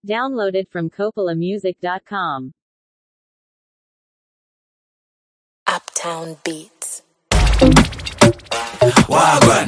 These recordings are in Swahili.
Downloaded from CoppolaMusic.com. Uptown Beats. Wagwan.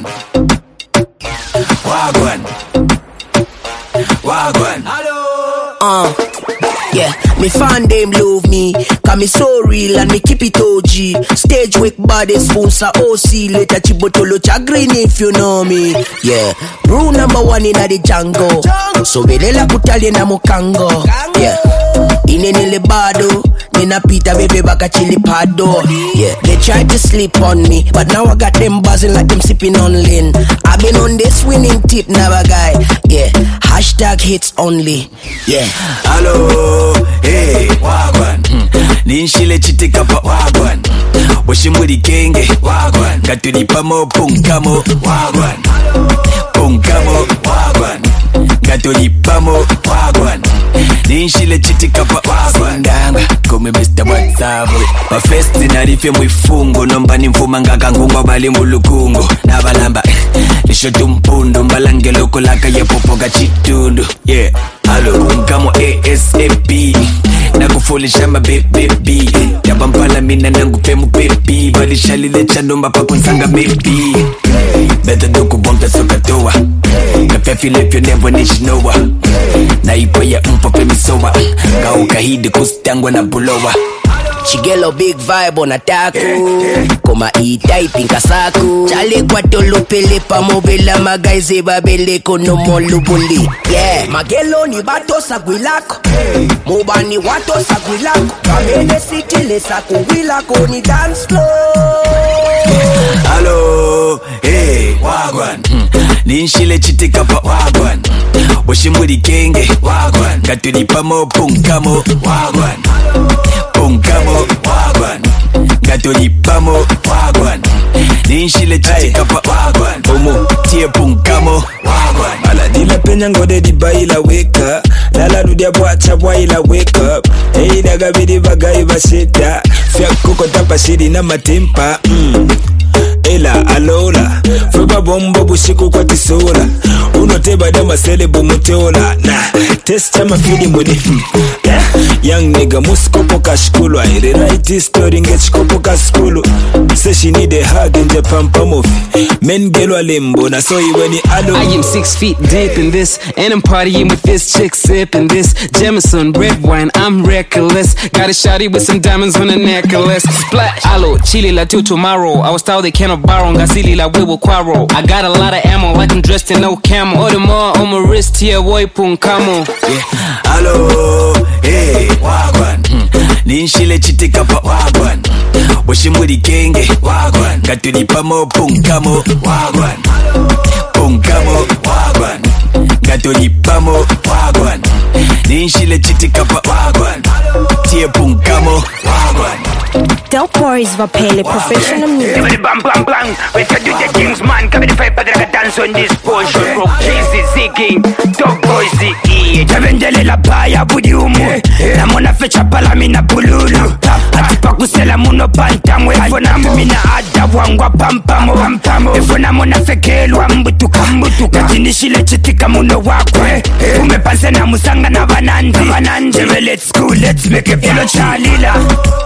Yeah, me fan them love me, cause me so real and me keep it OG. Stage wake body sponsor OC, later Chibotolo Chagrin if you know me. Yeah, rule number one in the jungle. So belela kutali na mukango. Yeah, inenele bado, nina pita bebe baka chili pado. Yeah, they tried to sleep on me, but now I got them buzzing like them sipping on lean. I've been on this winning tip, never guy. Yeah, hashtag hits only. Yeah. Hello, hey, wagwan. Ninshile chitikapa wagwan. Washimuri kenge wagwan. Katulipamo punkamo wagwan. Punkamo wagwan. Katulipamo wagwan. Ninshile chitikapa wagwan. Ndanga kome Mr. WhatsApp. Mafesti narife mwifungo. Nomba nimfuma ngaka ngungwa bali mulukungo. Nabalamba nishotu mpundo. Mbalange loko laka ye popoga chitundu. Yeah. Hello, nkamo ASAP. Nakufolisha mabebi. Yabampala mina nangupemu pepi. Walishalile chandomba pakunsanga maybe. Better doku bomba soka toa. Kafefi lefyo never nishinowa. Na ipa ya mpope misowa. Kauka hidi kustangwa na bulowa. Chigelo big vibe on attack. Koma E-type inkasaku. Chale kwa tolo pele pa mobila magaize babele kono molubuli. Yeah, magelo ni bato sagwilako. Mobani wato sagwilako. Kamele city le saku wilako ni dance floor. Hello, hey, wagwan. Ninshile chitikapa wagwan. Washimuri kenge wagwan. Katulipamo punkamo wagwan. Punkamo wagwan. Katulipamo wagwan. Ninshile chitikapa wagwan. Omo tie punkamo wagwan. Ala dila penya ngode di baila wake up. Lala dudia bwacha bwaila wake up. Hey daga bidi bagai basita. Fia koko tapa shiri na matimpa. Ela alola Fuba bombo bushiku kwa tisola Unoteba dama sele bumuteola Nah, test chama fili mudi Young nigga muskopo kashkulu I rewrite this story ngechikopo kaskulu Say she need a hug in Japan pamofi Men gelo limbo na so iweni alo I am 6 feet deep in this And I'm partying with this chick sipping this Jameson, red wine, I'm reckless Got a shawty with some diamonds on a necklace Splash, alo, chili la till tomorrow I was told they cannot borrow, ngasili la we will quarrel I got a lot of ammo, like I'm dressed in no camo All the more on my wrist here, boy, punkamo Yeah, hello, hey, wagwan. Ninshile chitikapa wagwan. Washimuri kenge wagwan. Katulipamo punkamo wagwan. Punkamo wagwan. Katulipamo wagwan. Ninshile chitikapa wagwan. Tie punkamo wagwan. Dope Boys Vapele professional music. Everybody bam bam bam. We can do the things, man. Come the fight, but I dance on this portion. Rock crazy zigging. Dope Boys ziggy. Javendele la baya budi umu. Na mona fecha pala mina bululu. Atipa kusela muno pantamwe. Ifona mina ada wangwa pampamo. Ifona mona fekelwa mbutuka. Katinishile chitika muno wakwe. Umepanse na musanga na bananzi. Let's go, let's make it feel chalila.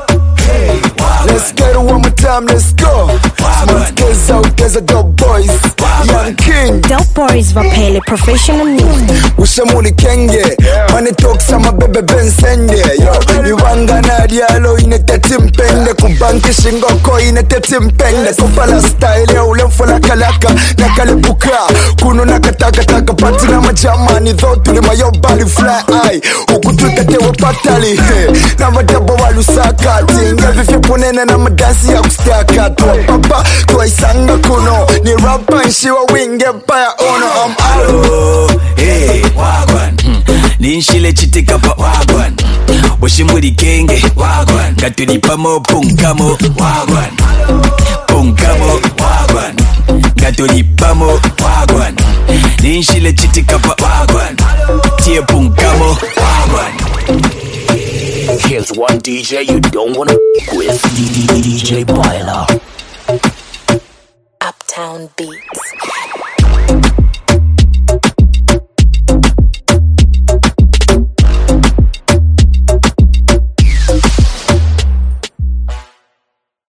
Let's get it one more time, let's go. Smart kids out, there's a Dope Boys. Young King. Dope Boys Vapele professional music. Ushamuli kenge. Money talk sama bebe bensende. Yo, Iwanga na dialo inete timpende. Kubanki shingoko inete timpende. Kupala style ya ule mfola kalaka. Nakalipuka. Kuno nakataka pati na majamani. Though ni mayo body fly eye. Ukututa tewe patali. Na madabo walusaka. Tinga vipunene na madansi ya kustaka. Tua papa, tua isanga kuno. Ni rapa nshiwa winge paya ono. I'm Hello, hey, wagwan. Ninshile chitikapa wagwan. Washimuri kenge wagwan. Katulipamo punkamo wagwan. Punkamo wagwan. Katulipamo wagwan. Ninshile chitikapa wagwan. Tie punkamo wagwan. Here's one DJ you don't wanna with DJ Boiler. Uptown Beats.